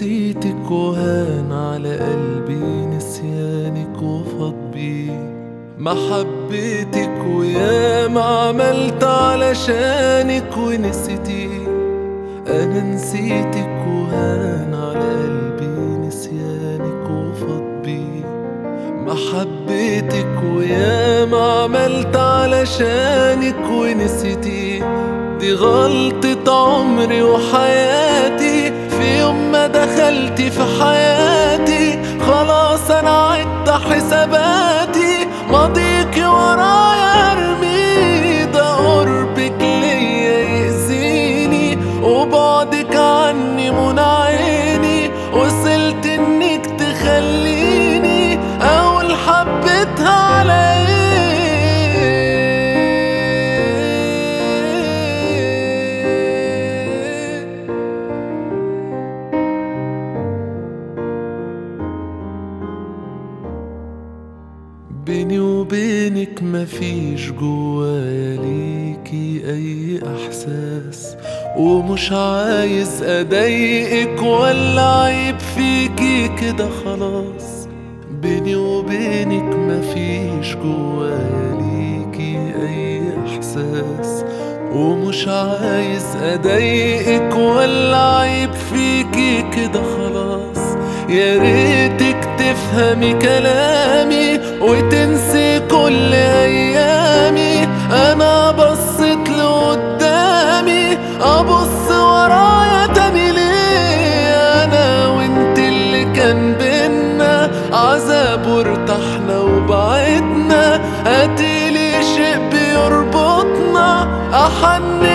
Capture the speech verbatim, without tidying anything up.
نسيتك وهان على قلبي نسيانك وفاض بيه محبتك، ويا ما عملت علشانك ونسيتي. انا نسيتك وهان على قلبي نسيانك وفاض بيه محبتك، ويا ما عملت علشانك ونسيتي. دي غلطة عمري وحياتي، في يوم ما دخلتي في حياتي خلاص انا عدت حساباتي. ماضيكي ورايا ارمي، ده قربك ليا يأذيني وبعدك عني منى عيني. وصلت انك تخليني اقول حبيتها على بيني وبينك مفيش جوايا ليكي اي احساس، ومش عايز اضايقك ولا عيب فيكي كده خلاص. بيني وبينك مفيش جوايا ليكي اي احساس، ومش عايز اضايقك ولا عيب فيكي كده خلاص. يا ريتك تفهمي كلامي وتنسي كل ايامي. انا بصيت لقدامي ابص ورايا تاني ليه؟ انا وانت اللي كان بينا عذاب وارتحنا وبعدنا. هاتيلي شيء بيربطنا احن